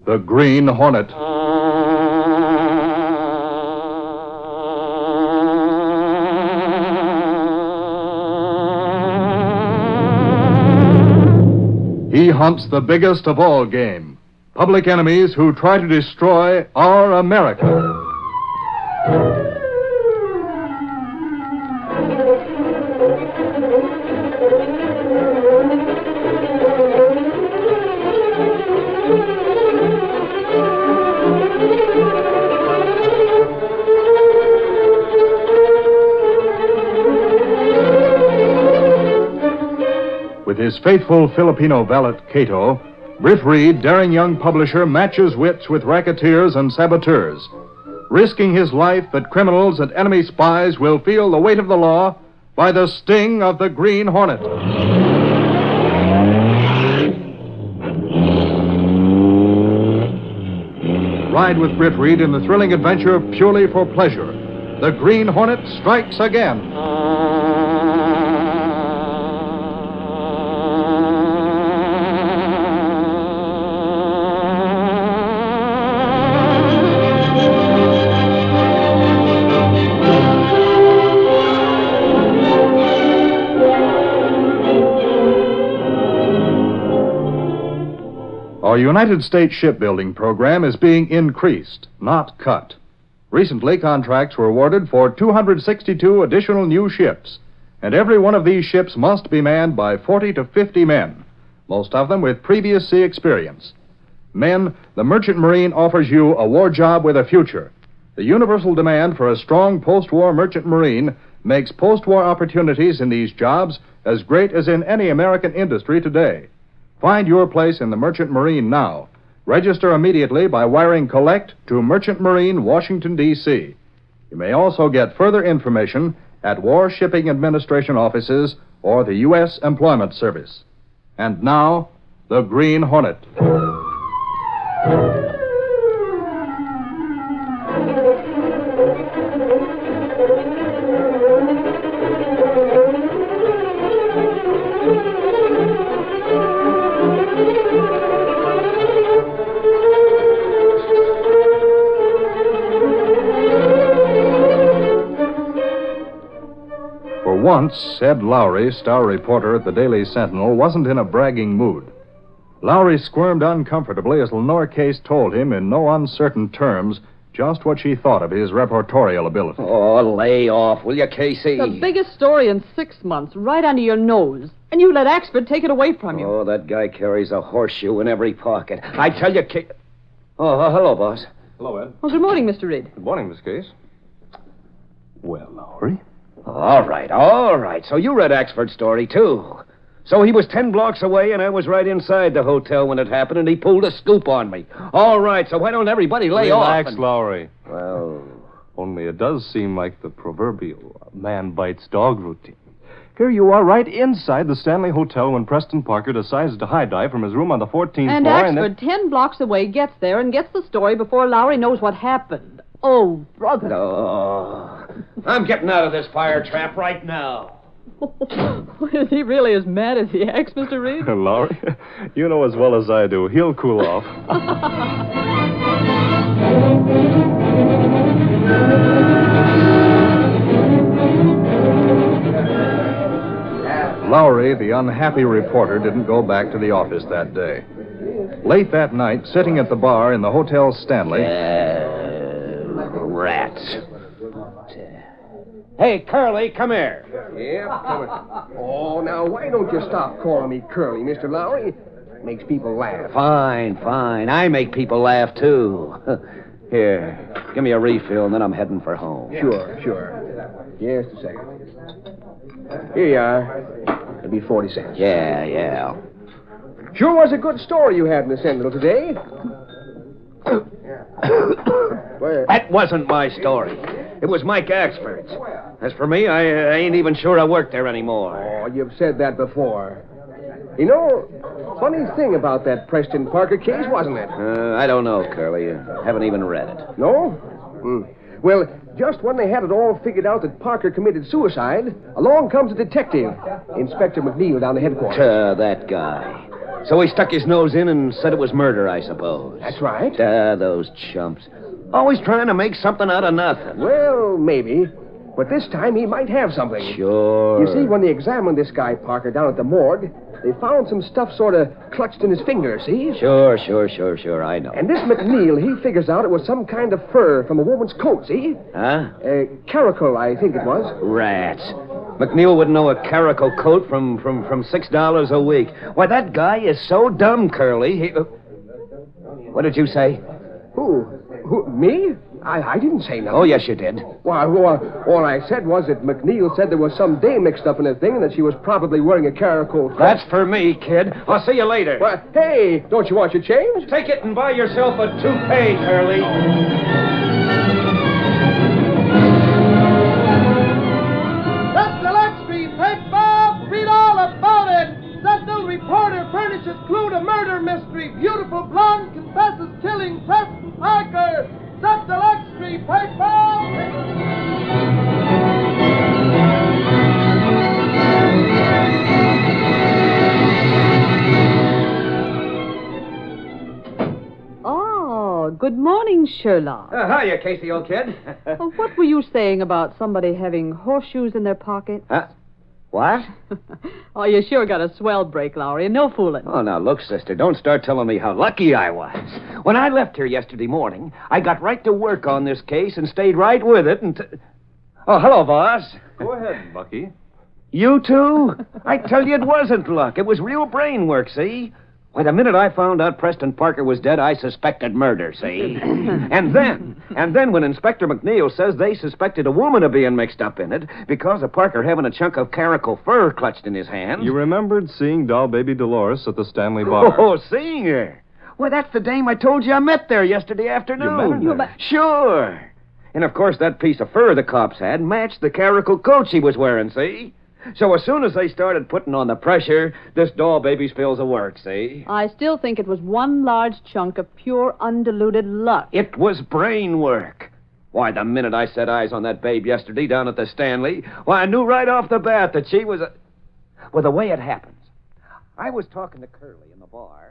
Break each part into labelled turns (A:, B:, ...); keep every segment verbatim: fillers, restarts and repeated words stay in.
A: The Green Hornet. He hunts the biggest of all game, public enemies who try to destroy our America. With his faithful Filipino valet, Cato, Britt Reed, daring young publisher, matches wits with racketeers and saboteurs, risking his life that criminals and enemy spies will feel the weight of the law by the sting of the Green Hornet. Ride with Britt Reed in the thrilling adventure purely for pleasure. The Green Hornet strikes again. Our United States shipbuilding program is being increased, not cut. Recently, contracts were awarded for two hundred sixty-two additional new ships, and every one of these ships must be manned by forty to fifty men, most of them with previous sea experience. Men, the Merchant Marine offers you a war job with a future. The universal demand for a strong post-war Merchant Marine makes post-war opportunities in these jobs as great as in any American industry today. Find your place in the Merchant Marine now. Register immediately by wiring Collect to Merchant Marine, Washington, D C You may also get further information at War Shipping Administration offices or the U S Employment Service. And now, the Green Hornet. Once, Ed Lowry, star reporter at the Daily Sentinel, wasn't in a bragging mood. Lowry squirmed uncomfortably as Lenore Case told him in no uncertain terms just what she thought of his reportorial ability.
B: Oh, lay off, will you, Casey?
C: The biggest story in six months, right under your nose. And you let Axford take it away from you.
B: Oh, that guy carries a horseshoe in every pocket. I tell you, Case... Oh, uh, hello, boss.
D: Hello, Ed.
C: Well, good morning, Mister Reed.
D: Good morning, Miss Case. Well, Lowry?
B: All right, all right. So you read Axford's story, too. So he was ten blocks away, and I was right inside the hotel when it happened, and he pulled a scoop on me. All right, so why don't everybody lay
D: Relax,
B: off?
D: Relax, Lowry.
B: Well...
D: Only it does seem like the proverbial man bites dog routine. Here you are right inside the Stanley Hotel when Preston Parker decides to high dive from his room on the fourteenth
C: and
D: floor.
C: Axford, and then... ten blocks away, gets there and gets the story before Lowry knows what happened. Oh, brother.
B: Oh, I'm getting out of this fire trap right now.
C: Is he really as mad as he acts, Mister Reed?
D: Lowry, you know as well as I do. He'll cool off.
A: Lowry, the unhappy reporter, didn't go back to the office that day. Late that night, sitting at the bar in the Hotel Stanley...
B: Uh, rats. Hey, Curly, come here.
E: Yeah, coming. Oh, now, why don't you stop calling me Curly, Mister Lowry? Makes people laugh.
B: Fine, fine. I make people laugh, too. Here, give me a refill, and then I'm heading for home.
E: Sure, sure. Just a second. Here you are. It'll be forty cents.
B: Yeah, yeah.
E: Sure was a good story you had in the Sentinel today. Where?
B: That wasn't my story. It was Mike Axford's. As for me, I, I ain't even sure I work there anymore.
E: Oh, you've said that before. You know, funny thing about that Preston Parker case, wasn't it?
B: Uh, I don't know, Curly. I haven't even read it.
E: No? Hmm. Well, just when they had it all figured out that Parker committed suicide, along comes a detective, Inspector McNeil, down the headquarters.
B: Uh, that guy. So he stuck his nose in and said it was murder, I suppose.
E: That's right.
B: Ah, those chumps. Always trying to make something out of nothing.
E: Well, maybe. But this time he might have something.
B: Sure.
E: You see, when they examined this guy, Parker, down at the morgue, they found some stuff sort of clutched in his finger, see?
B: Sure, sure, sure, sure, I know.
E: And this McNeil, he figures out it was some kind of fur from a woman's coat, see?
B: Huh?
E: Uh, caracal, I think it was.
B: Rats. McNeil wouldn't know a caracal coat from, from, from six dollars a week. Why, that guy is so dumb, Curly. He, uh... What did you say?
E: Who? Who? Me? I, I didn't say nothing.
B: Oh, yes, you did.
E: Well, well, all I said was that McNeil said there was some dame mixed up in the thing and that she was probably wearing a caracal coat.
B: That's for me, kid. I'll see you later.
E: Well, hey, don't you want your change?
B: Take it and buy yourself a toupee, Curly.
F: That's the Lexby paper. Read all about it. Sentinel reporter furnishes clue to murder mystery. Beautiful blonde confesses killing Preston Parker. That's the Lexby paper.
C: Oh, good morning, Sherlock.
B: Uh, hiya, Casey, old kid.
C: Oh, what were you saying about somebody having horseshoes in their pocket?
B: Huh? What?
C: Oh, you sure got a swell break, Lowry, and no fooling.
B: Oh, now, look, sister, don't start telling me how lucky I was. When I left here yesterday morning, I got right to work on this case and stayed right with it and... T- oh, hello, boss.
D: Go ahead, Bucky.
B: You too? I tell you, it wasn't luck. It was real brain work, see? Why, the minute I found out Preston Parker was dead, I suspected murder, see? and then, and then when Inspector McNeil says they suspected a woman of being mixed up in it because of Parker having a chunk of caracal fur clutched in his hand...
D: You remembered seeing doll baby Dolores at the Stanley bar.
B: Oh, seeing her. Well, that's the dame I told you I met there yesterday afternoon.
D: You met her?
C: You met-
B: Sure. And, of course, that piece of fur the cops had matched the caracal coat she was wearing, see? So as soon as they started putting on the pressure, this doll baby spills of work, see?
C: I still think it was one large chunk of pure, undiluted luck.
B: It was brain work. Why, the minute I set eyes on that babe yesterday down at the Stanley, why, I knew right off the bat that she was a... Well, the way it happens, I was talking to Curly in the bar.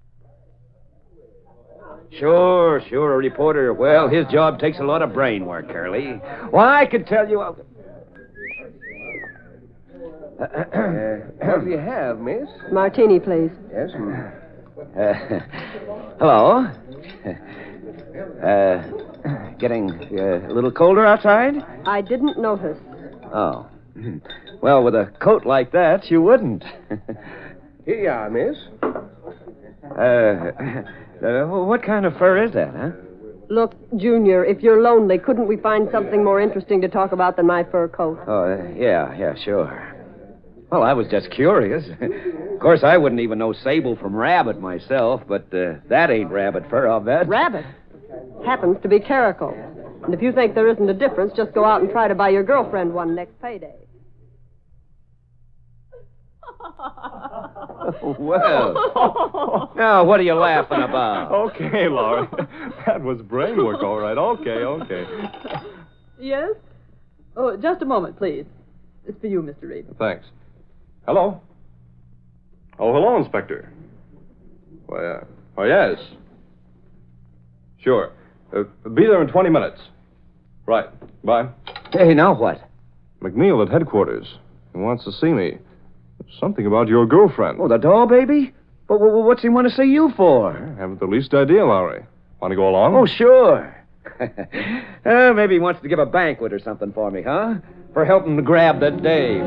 B: Sure, sure, a reporter. Well, his job takes a lot of brain work, Curly. Why, I could tell you... I'll...
E: Uh, what do you have, miss?
G: Martini, please.
E: Yes.
B: Uh, hello. Uh, getting uh, a little colder outside?
G: I didn't notice.
B: Oh. Well, with a coat like that, you wouldn't.
E: Here you are, miss.
B: uh, uh, what kind of fur is that, huh?
G: Look, Junior, if you're lonely, couldn't we find something more interesting to talk about than my fur coat?
B: Oh, uh, yeah, yeah, sure. Well, I was just curious. Of course, I wouldn't even know sable from rabbit myself, but uh, that ain't rabbit fur, I'll bet.
G: Rabbit. Happens to be caracal. And if you think there isn't a difference, just go out and try to buy your girlfriend one next payday.
B: Well. Now, what are you laughing about?
D: Okay, Laura. That was brain work, all right. Okay, okay.
C: Yes? Oh, just a moment, please. It's for you, Mister Reed.
D: Thanks. Hello? Oh, hello, Inspector. Why, uh, oh, yes. Sure. Uh, be there in twenty minutes. Right. Bye.
B: Hey, now what?
D: McNeil at headquarters. He wants to see me. Something about your girlfriend.
B: Oh, the doll baby? But what's he want to see you for?
D: I haven't the least idea, Lowry. Want to go along?
B: Oh, sure. uh, maybe he wants to give a banquet or something for me, huh? For helping to grab that dame.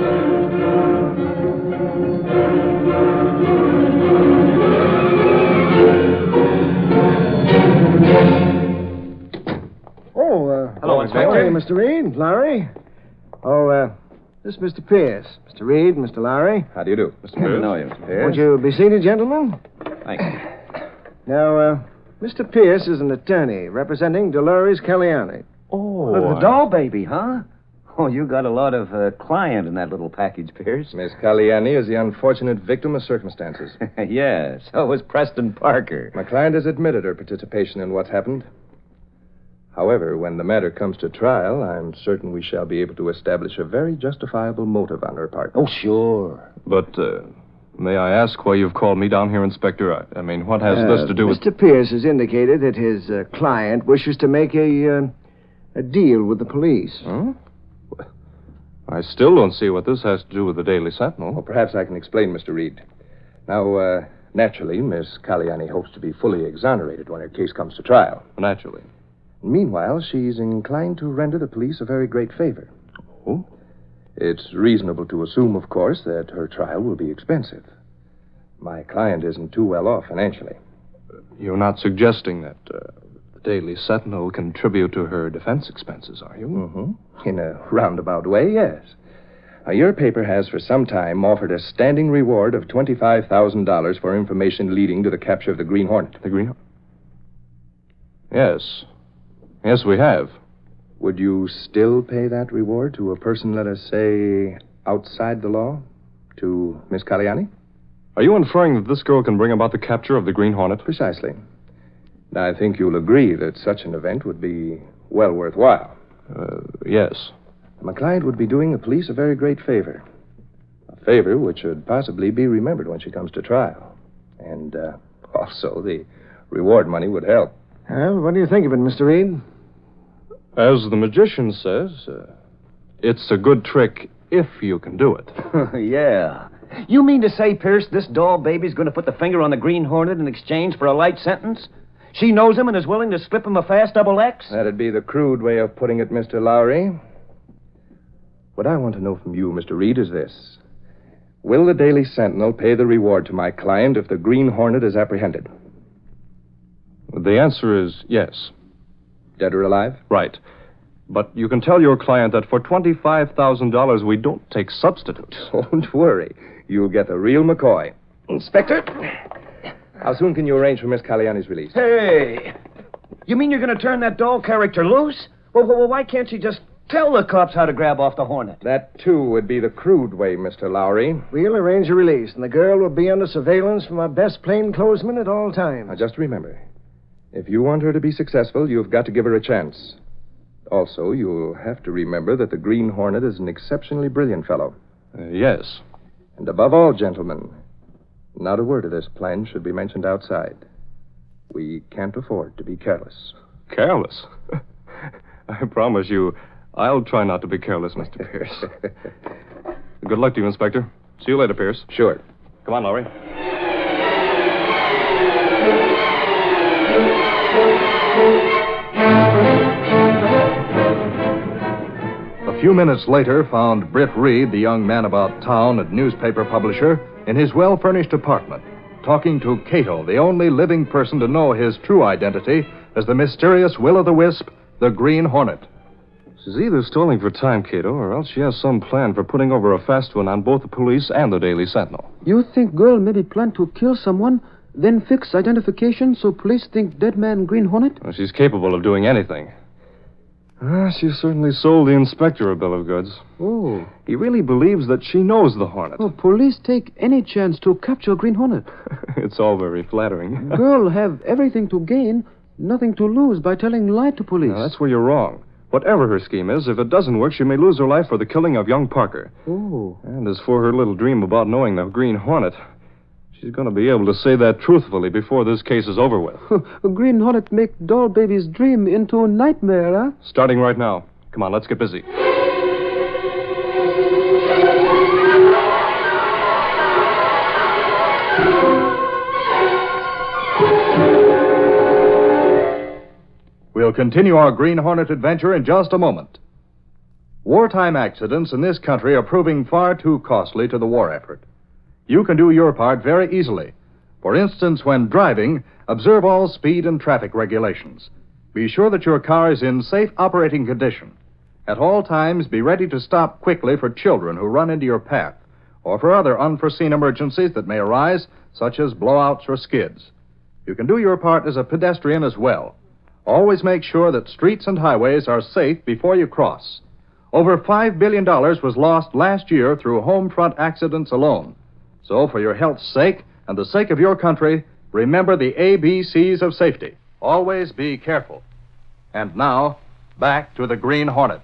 E: Oh, uh...
B: Hello, Inspector.
E: Hey, Mister Reed, Lowry. Oh, uh, this is Mister Pierce. Mister Reed, Mister Lowry.
D: How do you do, Mister Pierce?
B: No, you, Mister Pierce.
E: Won't you be seated, gentlemen?
B: Thank you.
E: Now, uh, Mister Pierce is an attorney representing Dolores Caliani.
B: Oh, the doll baby, huh? Oh, you got a lot of uh, client in that little package, Pierce.
A: Miss Caliani is the unfortunate victim of circumstances.
B: Yes, so was Preston Parker.
A: My client has admitted her participation in what's happened. However, when the matter comes to trial, I'm certain we shall be able to establish a very justifiable motive on her part.
B: Oh, sure.
D: But, uh, May I ask why you've called me down here, Inspector? I, I mean, what has this to do with...
E: Mister Pierce has indicated that his uh, client wishes to make a, uh, a deal with the police.
D: Huh? I still don't see what this has to do with the Daily Sentinel.
H: Well, perhaps I can explain, Mister Reed. Now, uh, naturally, Miss Caliani hopes to be fully exonerated when her case comes to trial.
D: Naturally.
H: Meanwhile, she's inclined to render the police a very great favor.
D: Oh?
H: It's reasonable to assume, of course, that her trial will be expensive. My client isn't too well off financially.
D: You're not suggesting that uh, the Daily Sentinel will contribute to her defense expenses, are you?
H: Mm-hmm. In a roundabout way, yes. Now, your paper has for some time offered a standing reward of twenty-five thousand dollars for information leading to the capture of the Green Hornet.
D: The Green Hornet? Yes. Yes, we have.
H: Would you still pay that reward to a person, let us say, outside the law? To Miss Caliani?
D: Are you inferring that this girl can bring about the capture of the Green Hornet?
H: Precisely. Now, I think you'll agree that such an event would be well worthwhile.
D: Uh, yes.
H: My client would be doing the police a very great favor. A favor which would possibly be remembered when she comes to trial. And uh, also, the reward money would help.
E: Well, what do you think of it, Mister Reed?
D: As the magician says, uh, it's a good trick if you can do it.
B: Yeah. You mean to say, Pierce, this doll baby's going to put the finger on the Green Hornet in exchange for a light sentence? She knows him and is willing to slip him a fast double X?
H: That'd be the crude way of putting it, Mister Lowry. What I want to know from you, Mister Reed, is this. Will the Daily Sentinel pay the reward to my client if the Green Hornet is apprehended?
D: The answer is yes.
H: Dead or alive?
D: Right. But you can tell your client that for twenty-five thousand dollars we don't take substitutes.
H: Don't worry. You'll get the real McCoy. Inspector, how soon can you arrange for Miss Caliani's release?
B: Hey! You mean you're going to turn that doll character loose? Well, well, why can't she just tell the cops how to grab off the Hornet?
H: That, too, would be the crude way, Mister Lowry.
E: We'll arrange a release, and the girl will be under surveillance from our best plainclothesmen at all times.
H: Now, just remember, if you want her to be successful, you've got to give her a chance. Also, you'll have to remember that the Green Hornet is an exceptionally brilliant fellow.
D: Uh, yes.
H: And above all, gentlemen, not a word of this plan should be mentioned outside. We can't afford to be careless.
D: Careless? I promise you, I'll try not to be careless, Mister Pierce. Good luck to you, Inspector. See you later, Pierce.
H: Sure.
D: Come on, Lowry.
A: A few minutes later found Britt Reed, the young man about town and newspaper publisher, in his well-furnished apartment, talking to Cato, the only living person to know his true identity as the mysterious Will-o'-the-Wisp, the Green Hornet.
D: She's either stalling for time, Cato, or else she has some plan for putting over a fast one on both the police and the Daily Sentinel.
I: You think girl maybe plan to kill someone, then fix identification so police think dead man Green Hornet?
D: Well, she's capable of doing anything. Ah, she certainly sold the inspector a bill of goods.
I: Oh.
D: He really believes that she knows the Hornet.
I: Oh, police take any chance to capture Green Hornet.
D: It's all very flattering.
I: Girl have everything to gain, nothing to lose by telling lie to police.
D: Now, that's where you're wrong. Whatever her scheme is, if it doesn't work, she may lose her life for the killing of young Parker.
I: Oh.
D: And as for her little dream about knowing the Green Hornet, she's going to be able to say that truthfully before this case is over with.
I: Green Hornet make doll baby's dream into a nightmare, huh?
D: Starting right now. Come on, let's get busy.
A: We'll continue our Green Hornet adventure in just a moment. Wartime accidents in this country are proving far too costly to the war effort. You can do your part very easily. For instance, when driving, observe all speed and traffic regulations. Be sure that your car is in safe operating condition. At all times, be ready to stop quickly for children who run into your path, or for other unforeseen emergencies that may arise, such as blowouts or skids. You can do your part as a pedestrian as well. Always make sure that streets and highways are safe before you cross. Over five billion dollars was lost last year through home front accidents alone. So, for your health's sake and the sake of your country, remember the A B Cs of safety. Always be careful. And now, back to the Green Hornet.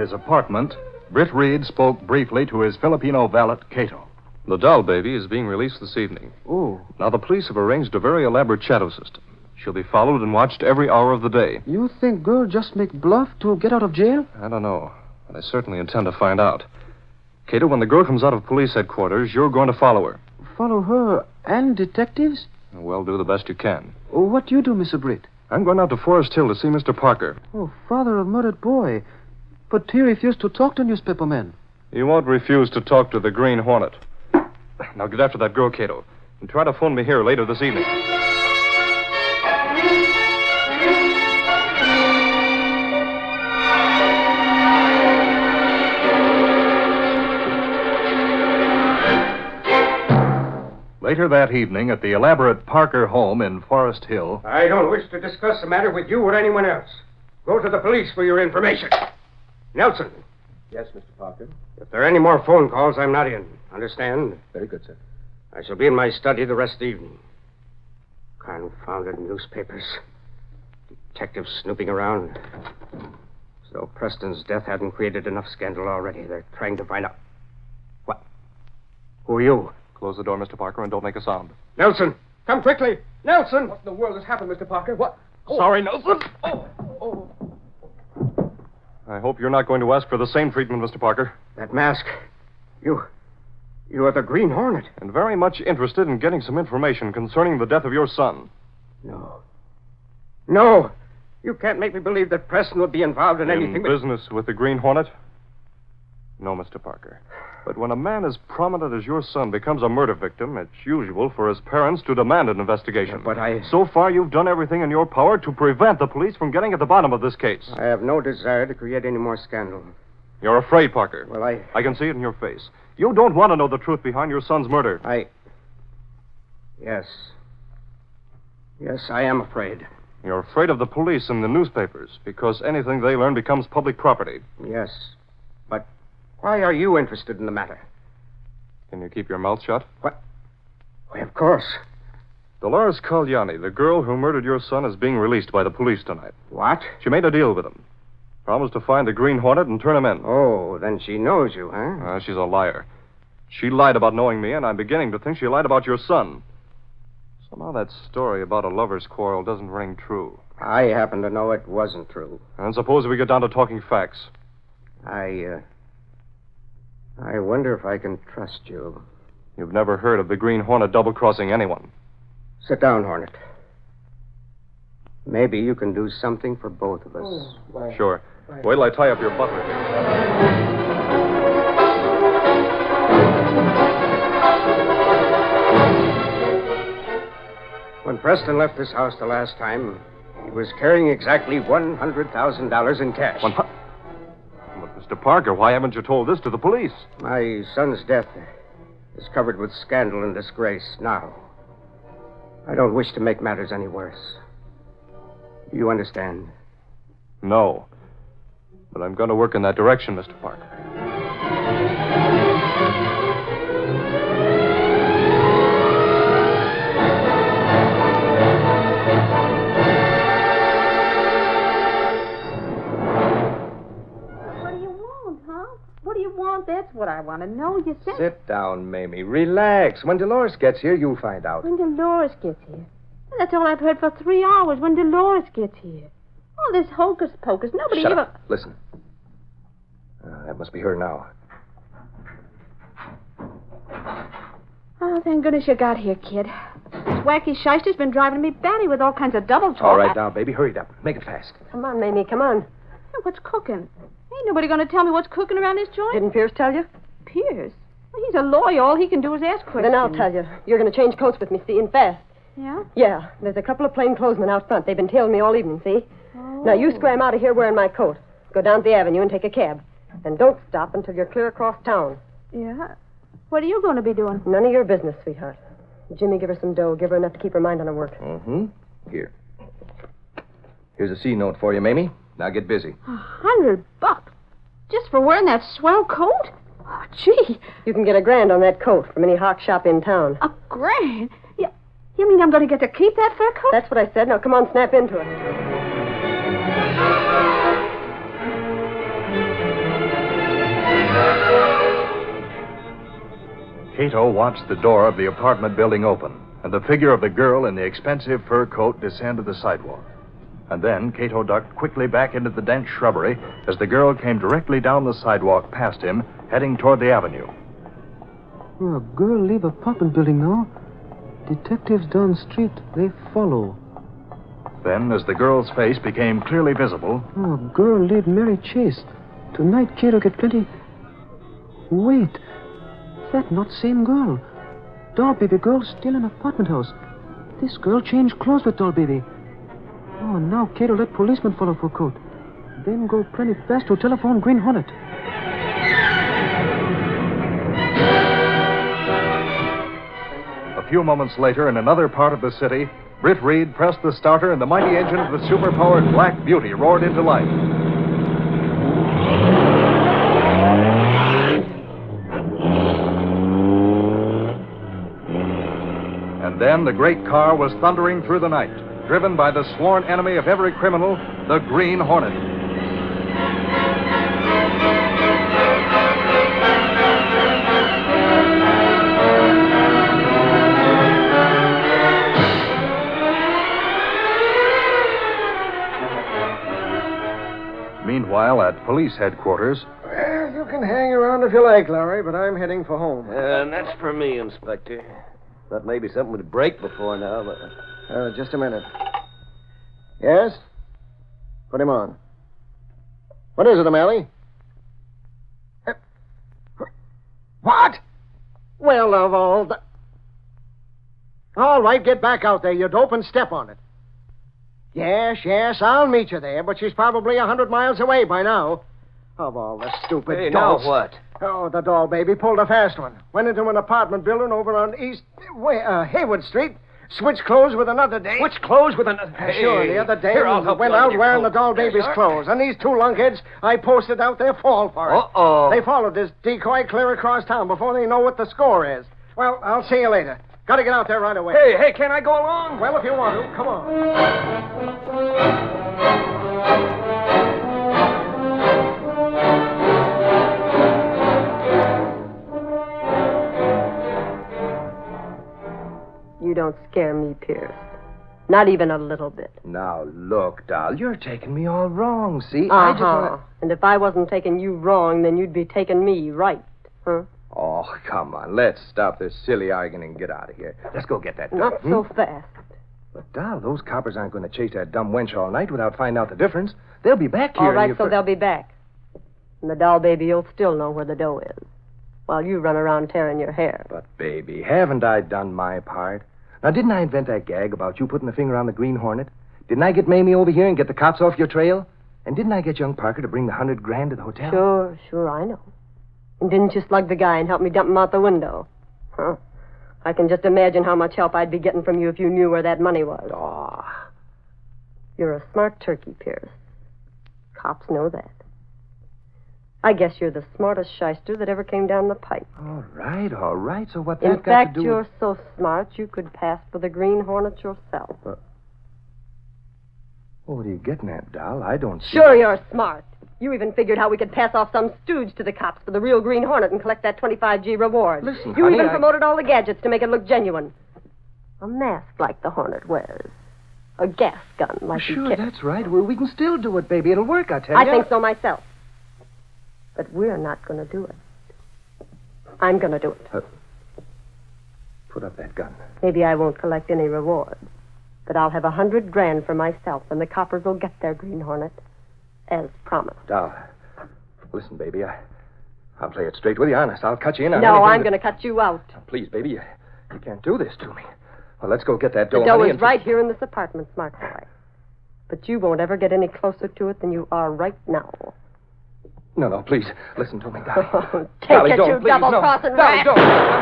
A: his apartment, Britt Reed spoke briefly to his Filipino valet, Cato.
D: The doll baby is being released this evening.
I: Oh,
D: Now, the police have arranged a very elaborate shadow system. She'll be followed and watched every hour of the day.
I: you think girl just make bluff to get out of jail?
D: I don't know, but I certainly intend to find out. Cato, when the girl comes out of police headquarters, you're going to follow her.
I: Follow her and detectives?
D: Well, do the best you can.
I: Oh, what you do, Mister Britt?
D: I'm going out to Forest Hill to see Mister Parker.
I: Oh, father of murdered boy. But he refused to talk to newspaper men.
D: He won't refuse to talk to the Green Hornet. Now get after that girl, Cato, and try to phone me here later this evening.
A: Later that evening, at the elaborate Parker home in Forest Hill,
E: I don't wish to discuss the matter with you or anyone else. Go to the police for your information. Nelson,
H: Yes, Mister Parker.
E: if there are any more phone calls, I'm not in. Understand?
H: Very good, sir.
E: I shall be in my study the rest of the evening. Confounded newspapers. Detectives snooping around. As though Preston's death hadn't created enough scandal already. They're trying to find out. What? Who are you?
D: Close the door, Mister Parker, and don't make a sound.
E: Nelson, come quickly. Nelson!
H: What in the world has happened, Mister Parker? What?
D: Sorry, Nelson. I hope you're not going to ask for the same treatment, Mister Parker.
E: That mask. You. You are the Green Hornet.
D: And very much interested in getting some information concerning the death of your son.
E: No. No! You can't make me believe that Preston would be involved in, anything
D: In
E: but...
D: business with the Green Hornet? No, Mister Parker. But when a man as prominent as your son becomes a murder victim, it's usual for his parents to demand an investigation.
E: But I...
D: So far, you've done everything in your power to prevent the police from getting at the bottom of this case.
E: I have no desire to create any more scandal.
D: You're afraid, Parker.
E: Well, I...
D: I can see it in your face. You don't want to know the truth behind your son's murder.
E: I... Yes. Yes, I am afraid.
D: You're afraid of the police and the newspapers because anything they learn becomes public property.
E: Yes. But why are you interested in the matter?
D: Can you keep your mouth shut?
E: What? Why, of course.
D: Dolores Cagliani, the girl who murdered your son, is being released by the police tonight.
E: What?
D: She made a deal with him. Promised to find the Green Hornet and turn him in.
E: Oh, then she knows you, huh?
D: Uh, she's a liar. She lied about knowing me, and I'm beginning to think she lied about your son. Somehow that story about a lover's quarrel doesn't ring true.
E: I happen to know it wasn't true.
D: And suppose we get down to talking facts.
E: I, uh... I wonder if I can trust you.
D: You've never heard of the Green Hornet double-crossing anyone.
E: Sit down, Hornet. Maybe you can do something for both of us.
H: Oh, why?
D: Sure. Wait till I tie up your butler here.
E: When Preston left this house the last time, he was carrying exactly one hundred thousand dollars in cash.
D: One hu- But, Mister Parker, why haven't you told this to the police?
E: My son's death is covered with scandal and disgrace now. I don't wish to make matters any worse. Do you understand?
D: No. But I'm going to work in that direction, Mister Parker.
J: That's what I want to know. You said...
H: Sit down, Mamie. Relax. When Dolores gets here, you'll find out.
J: When Dolores gets here. That's all I've heard for three hours. When Dolores gets here. All this hocus pocus. Nobody
H: Shut
J: ever...
H: up. Listen. Uh, that must be her now.
J: Oh, thank goodness you got here, kid. This wacky shyster's been driving me batty with all kinds of double talk.
H: All right, now, baby. Hurry it up. Make it fast.
G: Come on, Mamie, come on.
J: Hey, what's cooking? Ain't nobody going to tell me what's cooking around this joint.
G: Didn't Pierce tell you?
J: Pierce? Well, he's a lawyer. All he can do is ask questions.
G: Then I'll tell you. You're going to change coats with me, see, and fast.
J: Yeah?
G: Yeah. There's a couple of plainclothesmen out front. They've been tailing me all evening, see?
J: Oh.
G: Now, you scram out of here wearing my coat. Go down to the avenue and take a cab. And don't stop until you're clear across town.
J: Yeah? What are you going to be doing?
G: None of your business, sweetheart. Jimmy, give her some dough. Give her enough to keep her mind on her work.
H: Mm-hmm. Here. Here's a C note for you, Mamie. Now get busy.
J: A hundred bucks? Just for wearing that swell coat? Oh, gee.
G: You can get a grand on that coat from any hawk shop in town.
J: A grand? You, you mean I'm going to get to keep that fur coat?
G: That's what I said. Now, come on, snap into it.
A: Cato watched the door of the apartment building open and the figure of the girl in the expensive fur coat descend to the sidewalk. And then Cato ducked quickly back into the dense shrubbery as the girl came directly down the sidewalk past him, heading toward the avenue.
I: Oh, a girl leave apartment building now. Detectives down the street, they follow.
A: Then, as the girl's face became clearly visible...
I: Oh, a girl leave Mary Chase. Tonight, Cato get plenty... Wait. That not same girl. Doll baby girl still in apartment house. This girl changed clothes with doll baby. Oh, now Cato let policeman follow for coat. Then go plenty fast to telephone Green Hornet.
A: A few moments later, in another part of the city, Britt Reed pressed the starter and the mighty engine of the superpowered Black Beauty roared into life. And then the great car was thundering through the night, driven by the sworn enemy of every criminal, the Green Hornet. Meanwhile, at police headquarters...
K: Well, you can hang around if you like, Larry, but I'm heading for home.
B: Uh, and that's for me, Inspector. Thought maybe something would break before now, but...
K: Uh, just a minute. Yes? Put him on. What is it, O'Malley? Uh, what? Well, of all the... All right, get back out there, you dope, and step on it. Yes, yes, I'll meet you there, but she's probably a hundred miles away by now. Of all the stupid
B: Hey,
K: dolls.
B: now what?
K: Oh, the doll baby pulled a fast one. Went into an apartment building over on East... Uh, Haywood Street. Switched clothes with another dame.
B: Which clothes with another...
K: Uh, sure, the other dame
B: Here, I'll help
K: went
B: you on
K: out
B: your
K: wearing the
B: clothes.
K: doll baby's
B: Yes, sir.
K: clothes. And these two lunkheads I posted out there fall for it.
B: Uh-oh.
K: They followed this decoy clear across town before they know what the score is. Well, I'll see you later. Got to get out there right away.
B: Hey, hey, can I go along?
K: Well, if you want to, come on.
G: You don't scare me, Pierce. Not even a little bit.
H: Now, look, doll, you're taking me all wrong, see?
G: Uh-huh.
H: I just want
G: And if I wasn't taking you wrong, then you'd be taking me right, huh?
H: Oh, come on. Let's stop this silly arguing and get out of here. Let's go get that doll.
G: Not so fast.
H: But, doll, those coppers aren't going to chase that dumb wench all night without finding out the difference. They'll be back here.
G: All right,
H: in
G: so
H: your...
G: they'll be back. And the doll baby will still know where the dough is, while you run around tearing your hair.
H: But, baby, haven't I done my part? Now, didn't I invent that gag about you putting the finger on the Green Hornet? Didn't I get Mamie over here and get the cops off your trail? And didn't I get young Parker to bring the hundred grand to the hotel?
G: Sure, sure, I know. And didn't you slug the guy and help me dump him out the window? Huh? I can just imagine how much help I'd be getting from you if you knew where that money was.
H: Oh.
G: You're a smart turkey, Pierce. Cops know that. I guess you're the smartest shyster that ever came down the pipe.
H: All right, all right. So what that
G: In
H: got
G: fact,
H: to do
G: you're
H: with...
G: so smart you could pass for the Green Hornet yourself.
H: Uh, well, what are you getting at, doll? I don't see...
G: Sure, you're smart. You even figured how we could pass off some stooge to the cops for the real Green Hornet and collect that twenty-five G reward.
H: Listen,
G: you
H: honey,
G: even
H: I-
G: promoted all the gadgets to make it look genuine. A mask like the Hornet wears. A gas gun like he
H: Sure,
G: carries.
H: that's right. Well, we can still do it, baby. It'll work, I tell
G: I
H: you.
G: think so myself. But we're not going to do it. I'm going to do it.
H: Uh, put up that gun.
G: Maybe I won't collect any reward, but I'll have a hundred grand for myself, and the coppers will get their Green Hornet, as promised.
H: Doll, listen, baby. I, I'll play it straight with you, honest. I'll cut you in on
G: No,
H: anything
G: I'm
H: that-
G: going to cut you out.
H: Now, please, baby, you, you can't do this to me. Well, let's go get that dough.
G: The dough
H: honey,
G: is
H: and-
G: right here in this apartment, smart boy. But you won't ever get any closer to it than you are right now.
H: No, no, please, listen to me, Dolly.
G: Oh, take
H: Dolly,
G: it,
H: don't,
G: you
H: please,
G: double-crossing
H: no. Dolly,
G: rat.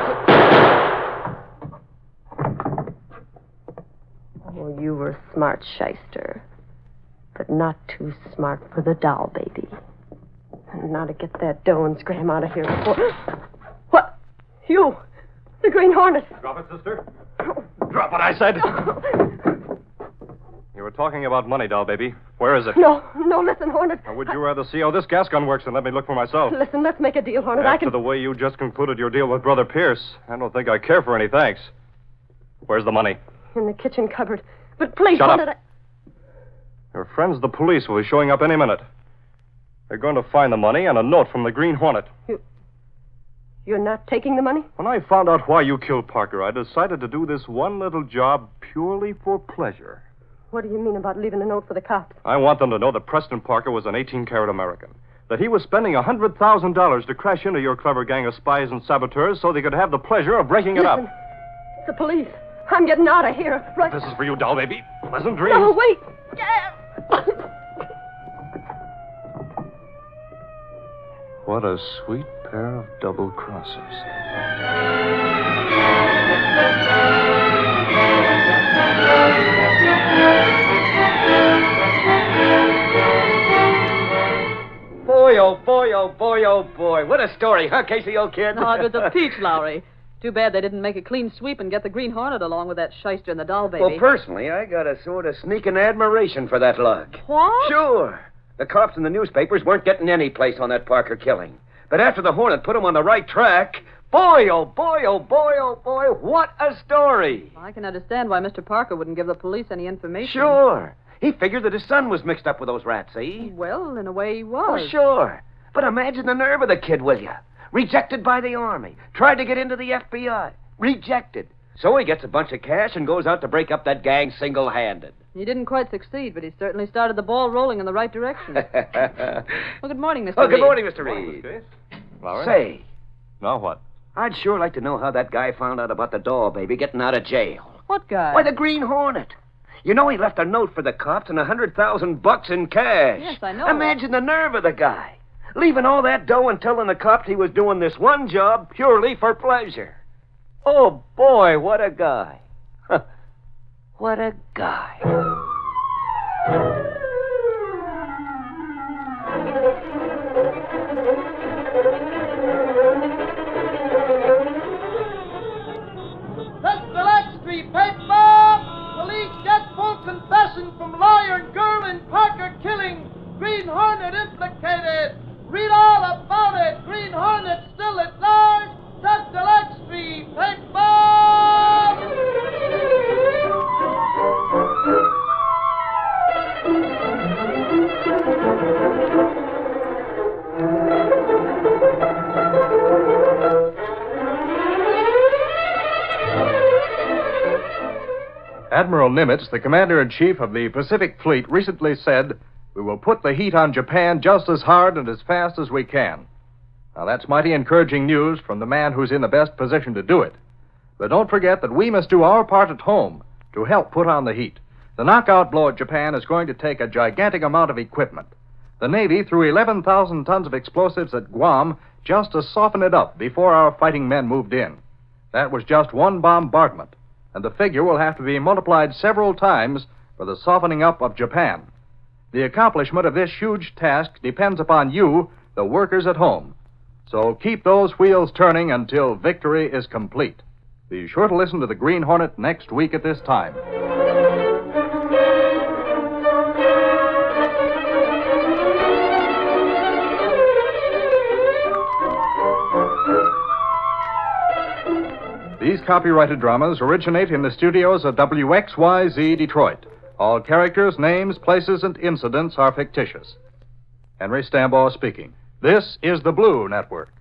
H: don't.
G: Oh, you were smart, shyster. But not too smart for the doll baby. And now to get that dough and scram out of here before... What? You! The Green Hornet!
D: Drop it, sister. Drop what I said. You were talking about money, doll baby. Where is it?
G: No, no, listen, Hornet.
D: Or would you rather see how this gas gun works than let me look for myself?
G: Listen, let's make a deal, Hornet. I
D: After
G: can...
D: the way you just concluded your deal with Brother Pierce, I don't think I care for any thanks. Where's the money?
G: In the kitchen cupboard. But please,
D: Shut
G: Hornet,
D: up. Your friends, the police, will be showing up any minute. They're going to find the money and a note from the Green Hornet.
G: I... You're not taking the money?
D: When I found out why you killed Parker, I decided to do this one little job purely for pleasure.
G: What do you mean about leaving a note for the cops?
D: I want them to know that Preston Parker was an eighteen-carat American. That he was spending one hundred thousand dollars to crash into your clever gang of spies and saboteurs so they could have the pleasure of breaking it
G: Listen,
D: up.
G: It's the police. I'm getting out of here. Right.
D: This is for you, doll baby. Pleasant dreams.
G: No, wait.
D: What a sweet pair of double crosses.
B: Boy, oh boy, oh boy, oh boy. What a story, huh, Casey, old kid?
C: No, it was a peach, Lowry. Too bad they didn't make a clean sweep and get the Green Hornet along with that shyster and the doll baby.
B: Well, personally, I got a sort of sneaking admiration for that lug.
C: What?
B: Sure. The cops and the newspapers weren't getting any place on that Parker killing. But after the Hornet put them on the right track, boy, oh boy, oh boy, oh boy, what a story.
C: I can understand why Mister Parker wouldn't give the police any information.
B: Sure. He figured that his son was mixed up with those rats, see?
C: Well, in a way he was.
B: Oh, sure. But imagine the nerve of the kid, will you? Rejected by the Army. Tried to get into the F B I. Rejected. So he gets a bunch of cash and goes out to break up that gang single-handed.
C: He didn't quite succeed, but he certainly started the ball rolling in the right direction. Well, good morning, Mister
B: Oh, good
C: Reed.
B: morning, Mister Reed.
D: Lowry?
B: Say,
D: Now what?
B: I'd sure like to know how that guy found out about the doll baby getting out of jail.
C: What guy?
B: Why, the Green Hornet. You know he left a note for the cops and a hundred thousand bucks in cash.
C: Yes, I know.
B: Imagine the nerve of the guy. Leaving all that dough and telling the cops he was doing this one job purely for pleasure. Oh, boy, what a guy. What a guy.
F: That's the Lake Street paper. Police get full confession from lawyer and girl in Parker killing. Green Hornet implicated. Read all about it. Green Hornet still at large. That's the Lake Street paper.
A: Admiral Nimitz, the Commander-in-Chief of the Pacific Fleet, recently said, "We will put the heat on Japan just as hard and as fast as we can." Now, that's mighty encouraging news from the man who's in the best position to do it. But don't forget that we must do our part at home to help put on the heat. The knockout blow at Japan is going to take a gigantic amount of equipment. The Navy threw eleven thousand tons of explosives at Guam just to soften it up before our fighting men moved in. That was just one bombardment, and the figure will have to be multiplied several times for the softening up of Japan. The accomplishment of this huge task depends upon you, the workers at home. So keep those wheels turning until victory is complete. Be sure to listen to the Green Hornet next week at this time. These copyrighted dramas originate in the studios of W X Y Z Detroit. All characters, names, places, and incidents are fictitious. Henry Stambaugh speaking. This is the Blue Network.